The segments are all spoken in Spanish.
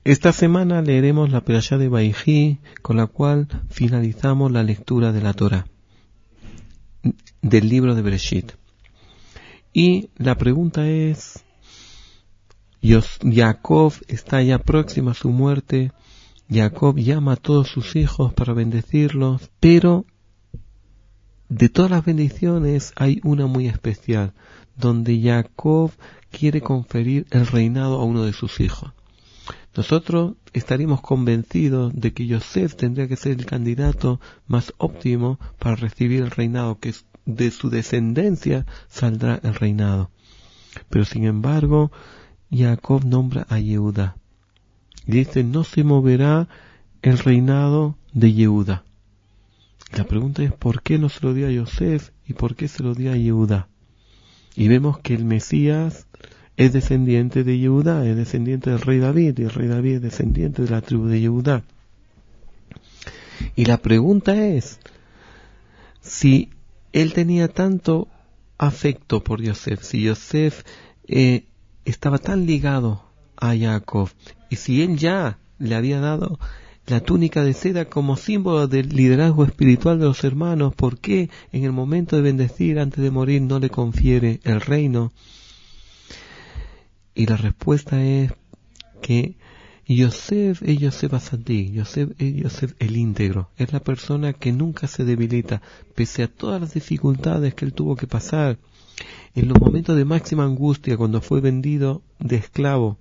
Esta semana leeremos la Perashá de Vayhi, con la cual finalizamos la lectura de la Torá, del libro de Bereshit. Y la pregunta es, Jacob está ya próximo a su muerte. Jacob llama a todos sus hijos para bendecirlos, pero de todas las bendiciones hay una muy especial, donde Jacob quiere conferir el reinado a uno de sus hijos. Nosotros estaríamos convencidos de que Yosef tendría que ser el candidato más óptimo para recibir el reinado, que de su descendencia saldrá el reinado. Pero sin embargo, Jacob nombra a Yehuda. Y dice, no se moverá el reinado de Yehuda. La pregunta es, ¿por qué no se lo dio a Yosef y por qué se lo dio a Yehuda? Y vemos que el Mesías es descendiente de Yehuda, es descendiente del rey David, y el rey David es descendiente de la tribu de Yehuda. Y la pregunta es, si él tenía tanto afecto por Yosef, si Yosef estaba tan ligado a Jacob, y si él ya le había dado la túnica de seda como símbolo del liderazgo espiritual de los hermanos, ¿por qué en el momento de bendecir antes de morir no le confiere el reino? Y la respuesta es que Yosef es Yosef Asadí, Yosef es Yosef el íntegro, es la persona que nunca se debilita, pese a todas las dificultades que él tuvo que pasar. En los momentos de máxima angustia, cuando fue vendido de esclavo,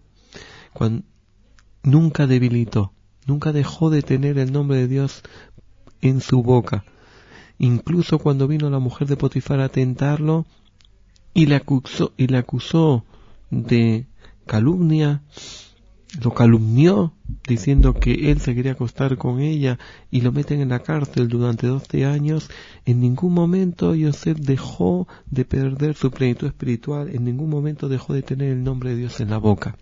nunca debilitó, nunca dejó de tener el nombre de Dios en su boca. Incluso cuando vino la mujer de Potifar a tentarlo y le acusó de calumnia, lo calumnió diciendo que él se quería acostar con ella y lo meten en la cárcel durante 12 años, en ningún momento Yosef dejó de perder su plenitud espiritual, en ningún momento dejó de tener el nombre de Dios en la boca.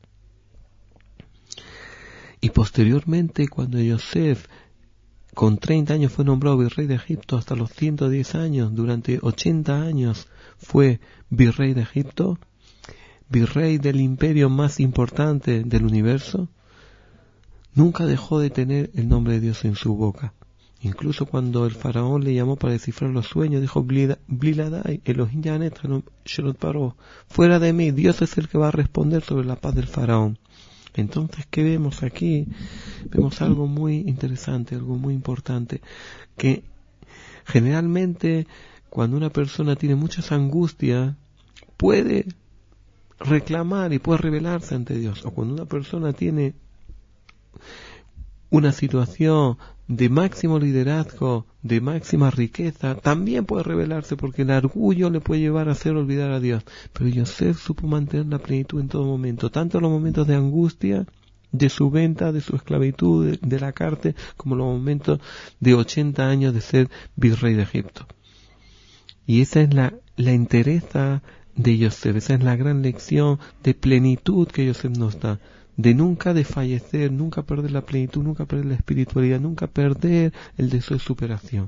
Y posteriormente, cuando Yosef con 30 años fue nombrado virrey de Egipto, hasta los 110 años, durante 80 años fue virrey de Egipto, virrey del imperio más importante del universo, nunca dejó de tener el nombre de Dios en su boca. Incluso cuando el faraón le llamó para descifrar los sueños, dijo, Bliladai, Elohim Yanet, Shelot Paro, fuera de mí, Dios es el que va a responder sobre la paz del faraón. Entonces, ¿qué vemos aquí? Vemos algo muy interesante, algo muy importante, que generalmente cuando una persona tiene muchas angustias, puede reclamar y puede rebelarse ante Dios. O cuando una persona tiene una situación de máximo liderazgo, de máxima riqueza, también puede rebelarse porque el orgullo le puede llevar a hacer olvidar a Dios. Pero Yosef supo mantener la plenitud en todo momento, tanto en los momentos de angustia, de su venta, de su esclavitud, de la cárcel, como en los momentos de 80 años de ser virrey de Egipto. Y esa es la entereza de Yosef, esa es la gran lección de plenitud que Yosef nos da, de nunca desfallecer, nunca perder la plenitud, nunca perder la espiritualidad, nunca perder el deseo de superación.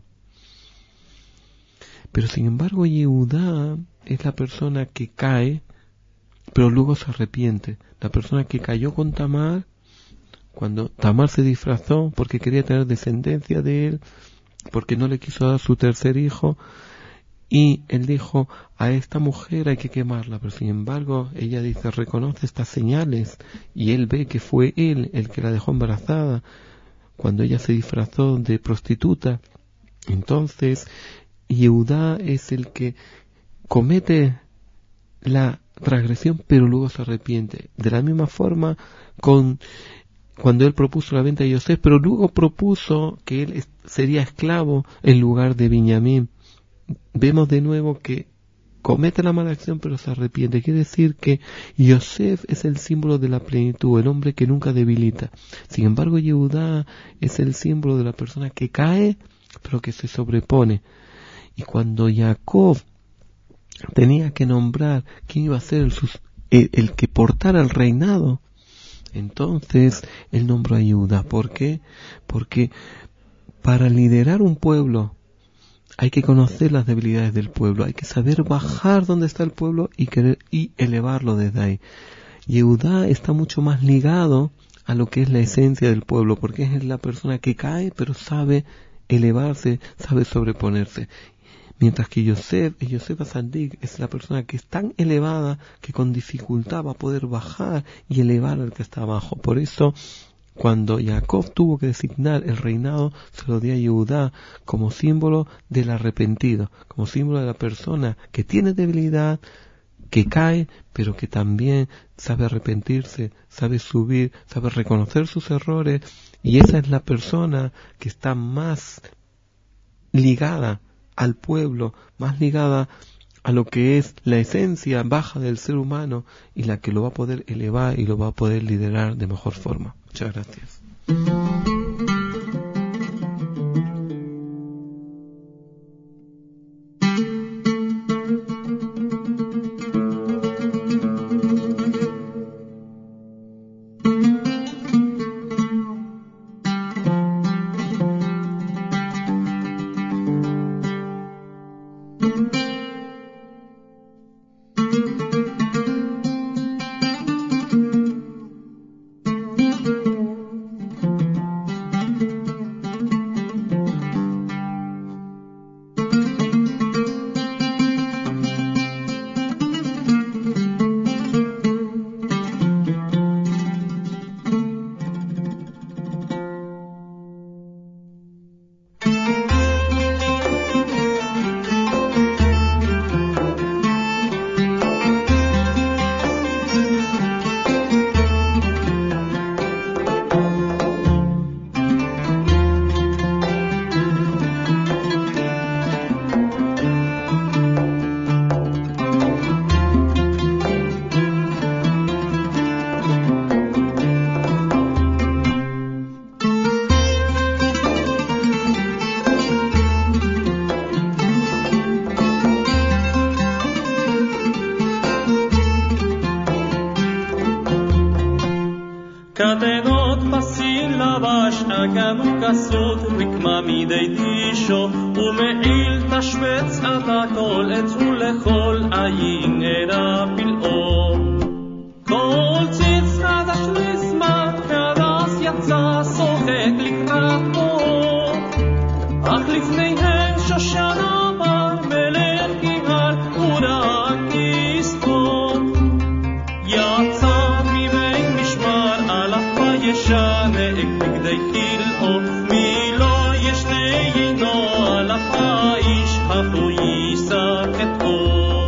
Pero sin embargo Yehuda es la persona que cae, pero luego se arrepiente, la persona que cayó con Tamar, cuando Tamar se disfrazó porque quería tener descendencia de él, porque no le quiso dar su tercer hijo, y él dijo, a esta mujer hay que quemarla, pero sin embargo ella dice, reconoce estas señales, y él ve que fue él el que la dejó embarazada cuando ella se disfrazó de prostituta. Entonces Yehuda es el que comete la transgresión pero luego se arrepiente. De la misma forma cuando él propuso la venta de Yosef, pero luego propuso que él sería esclavo en lugar de Binyamin. Vemos de nuevo que comete la mala acción pero se arrepiente. Quiere decir que Yosef es el símbolo de la plenitud, el hombre que nunca debilita. Sin embargo, Yehuda es el símbolo de la persona que cae pero que se sobrepone. Y cuando Jacob tenía que nombrar quién iba a ser el que portara el reinado, entonces él nombró a Yehuda. ¿Por qué? Porque para liderar un pueblo hay que conocer las debilidades del pueblo, hay que saber bajar donde está el pueblo y elevarlo desde ahí. Yehuda está mucho más ligado a lo que es la esencia del pueblo, porque es la persona que cae pero sabe elevarse, sabe sobreponerse. Mientras que Yosef Atzadik es la persona que es tan elevada que con dificultad va a poder bajar y elevar al que está abajo. Por eso, cuando Jacob tuvo que designar el reinado, se lo dio a Yehudá como símbolo del arrepentido, como símbolo de la persona que tiene debilidad, que cae, pero que también sabe arrepentirse, sabe subir, sabe reconocer sus errores, y esa es la persona que está más ligada al pueblo, más ligada a lo que es la esencia baja del ser humano y la que lo va a poder elevar y lo va a poder liderar de mejor forma. Muchas gracias. Catenot pasin lavash aganu kasut rikma midei tisho umeil tashvetz atakol etzu lechol ayin era pil'o kol tzitz chadash nizmat kadas yatza sochek likrato ach lifneihem shoshana bar melech kihal urak kistot yatza ישנה כדי כלאו מילו ישתיינו על הפאיש החו יישק את אור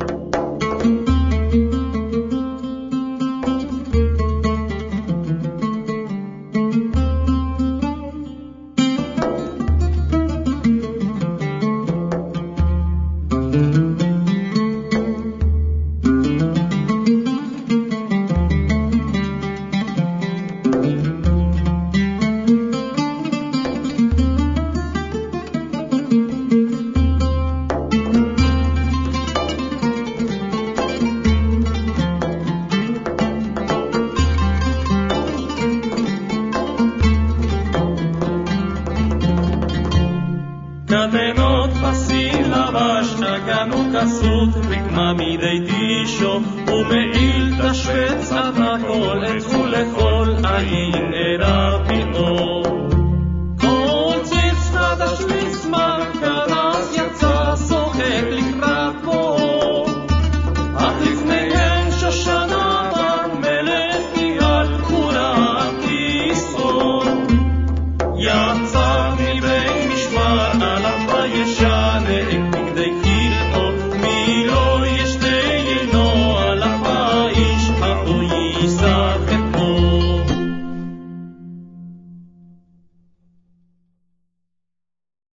Catenot pasin lavash aganu kasut rikma midei tisho umeil tashvetz atakol etzu lechol ayin